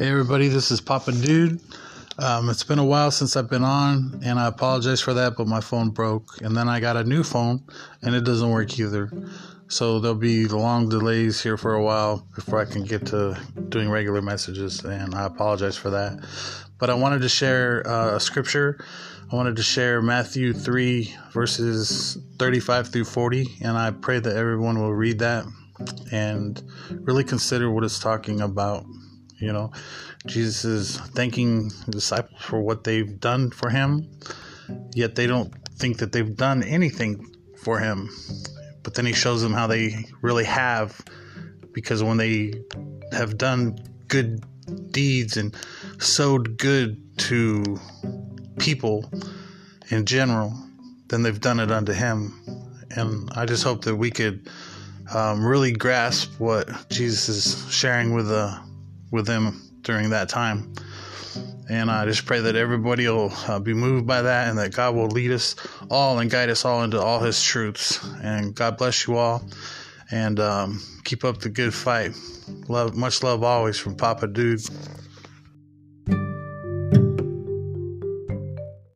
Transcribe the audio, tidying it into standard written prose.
Hey everybody, this is Papa Dude. It's been a while since I've been on, and I apologize for that, but my phone broke, and then I got a new phone, and it doesn't work either. So there'll be long delays here for a while before I can get to doing regular messages, and I apologize for that. But I wanted to share a scripture. I wanted to share Matthew 3, verses 35 through 40, and I pray that everyone will read that and really consider what it's talking about. You know, Jesus is thanking the disciples for what they've done for him, yet they don't think that they've done anything for him. But then he shows them how they really have, because when they have done good deeds and sowed good to people in general, then they've done it unto him. And I just hope that we could really grasp what Jesus is sharing with them during that time. And I just pray that everybody will be moved by that, and that God will lead us all and guide us all into all his truths. And God bless you all, and keep up the good fight. Much love always from Papa Dude.